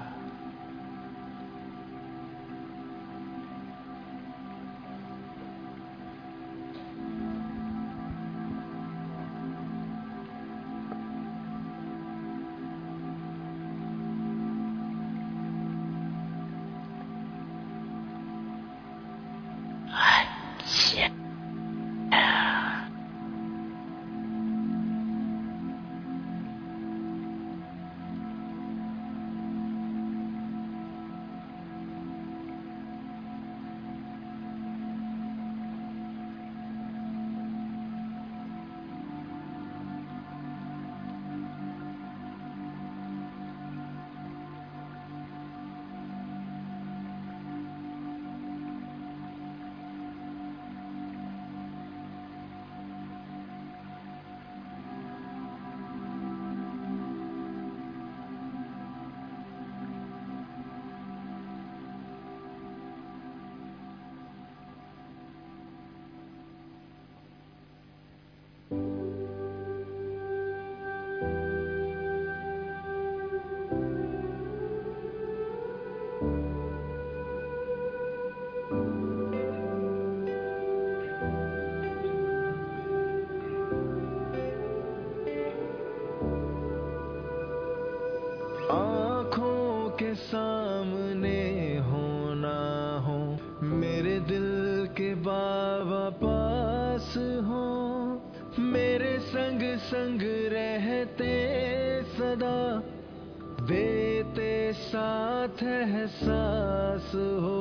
एहसास हो,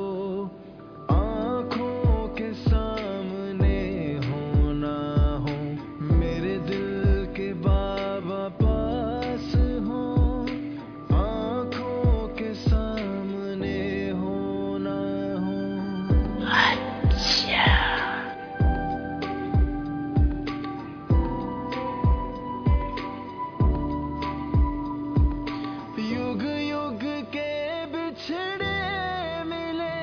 आँखों के सामने हो ना हो, मेरे दिल के बाबा पास हो, आँखों के सामने हो ना हो। युग युग के बिछड़े मिले,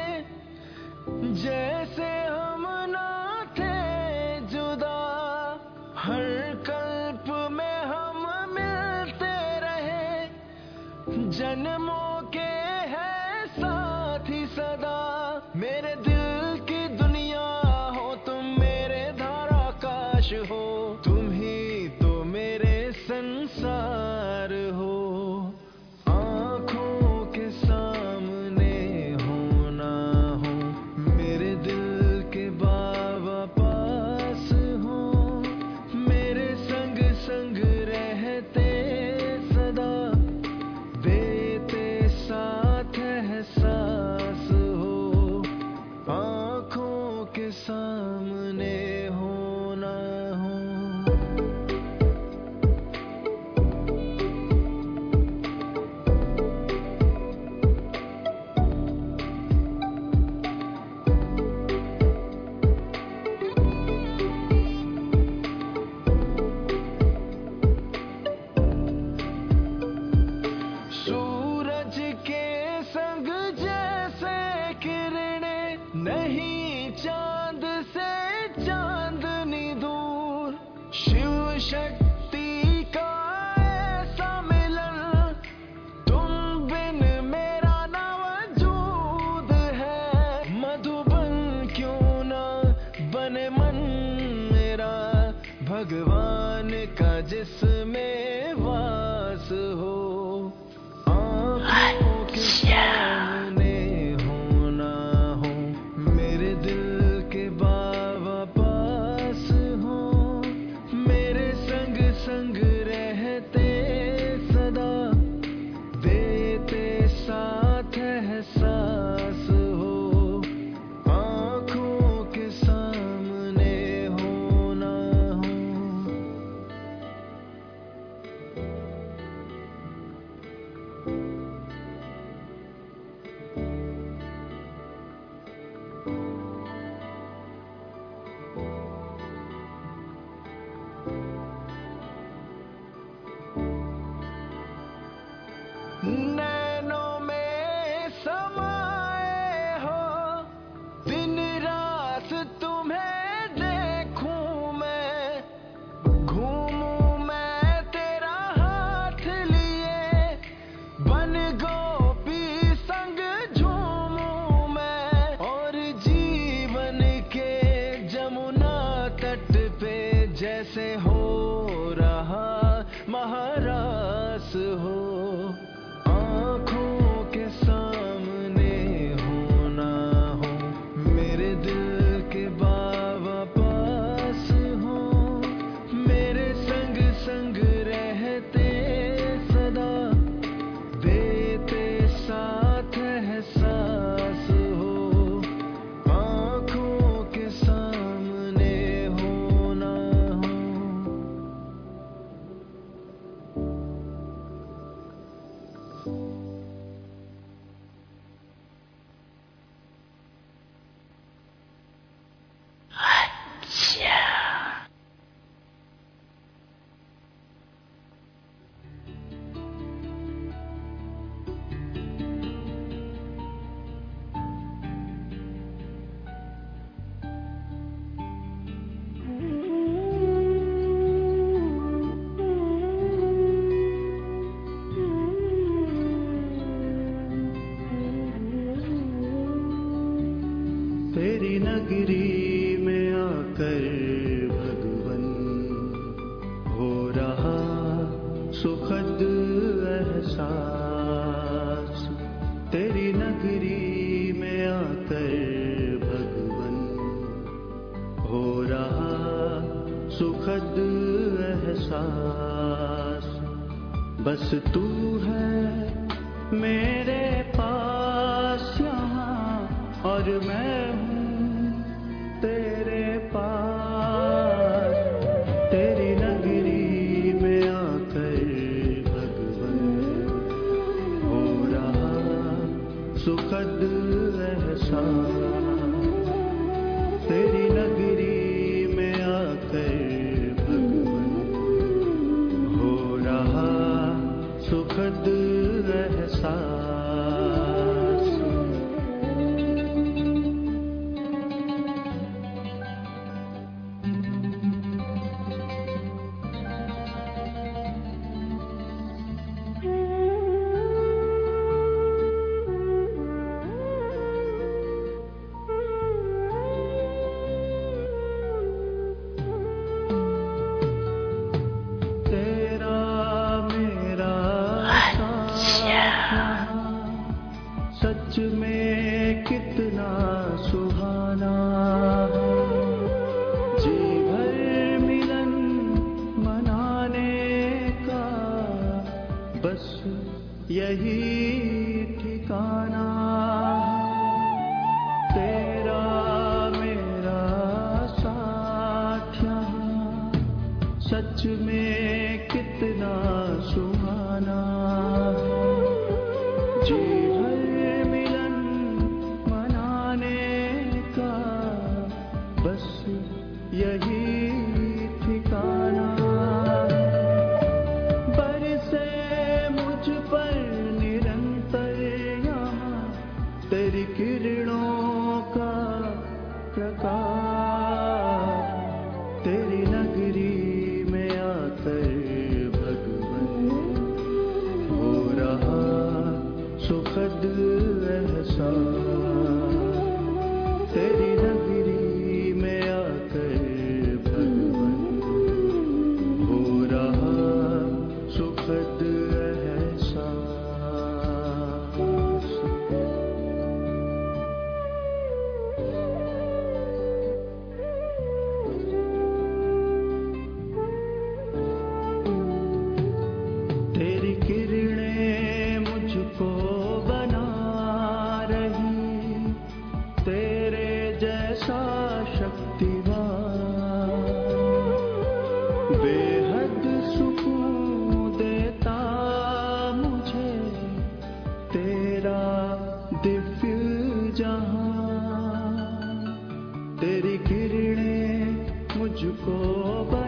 जैसे हम ना थे जुदा, हर कल्प में हम मिलते रहे, जन्मों के हैं साथी सदा। मेरे दिल की दुनिया हो तुम, मेरे धारा काश हो, तुम ही तो मेरे संसार हो, आँखों के सामने हो ना हो, मेरे दिल के बाबा पास हो, मेरे संग संग रहते सदा, देते साथ एहसास हो, आँखों के सामने हो ना हो। सूरज के संग जैसे किरणें, नहीं चांद से चांदनी दूर, शिव शक्ति का ऐसा मिलन, तुम बिन मेरा ना वजूद है, मधुबन क्यों ना बने मन मेरा, भगवान का जिसमें वास हो, आँखों के सामने हो ना हो, मेरे दिल के बाबा पास हो, मेरे संग संग रहते सदा, देते साथ एहसास हो, आँखों के सामने हो ना हो। नैनों में समाए हो, दिन रात तुम्हें देखूं मैं, घूमूं मैं तेरा हाथ लिए, बन गोपी संग झूमूं मैं, और जीवन के जमुना तट पे जैसे हो रहा महारास हो, आँखों के सामने हो ना हो, मेरे दिल के बाबा पास हो, मेरे संग संग रहते सदा, देते साथ एहसास हो, आँखों के सामने हो ना हो। तेरी नगरी में आकर भगवन हो रहा सुखद एहसास, तेरी नगरी में आकर भगवन हो रहा सुखद एहसास, बस तू है मेरे पास, आज मैं हूँ तेरे पास, तेरी नगरी में आकर भगवन हो रहा सुखद एहसास। तेरी नगरी में आकर भगवन हो रहा सुखद एहसास। तेरा मेरा साथ यहाँ सच में कितना सुहाना है। जी भर मिलन मनाने का बस यही ठिकाना है। तेरा मेरा साथ यहाँ सच में कितना सुहाना है। जी भर मिलन मनाने का बस यही ठिकाना है। बरसे मुझ पर निरंतर यहाँ तेरी किरणों का प्रकाश। तेरी नगरी में आकर भगवन हो रहा सुखद एहसास। तेरी नगरी में आकर भगवन हो रहा सुखद एहसास। तेरी किरणें मुझको बना रही, तेरे जैसा शक्तिवान बेहद सुकून देता मुझे तेरा दिव्य जहां। तेरी किरणें मुझको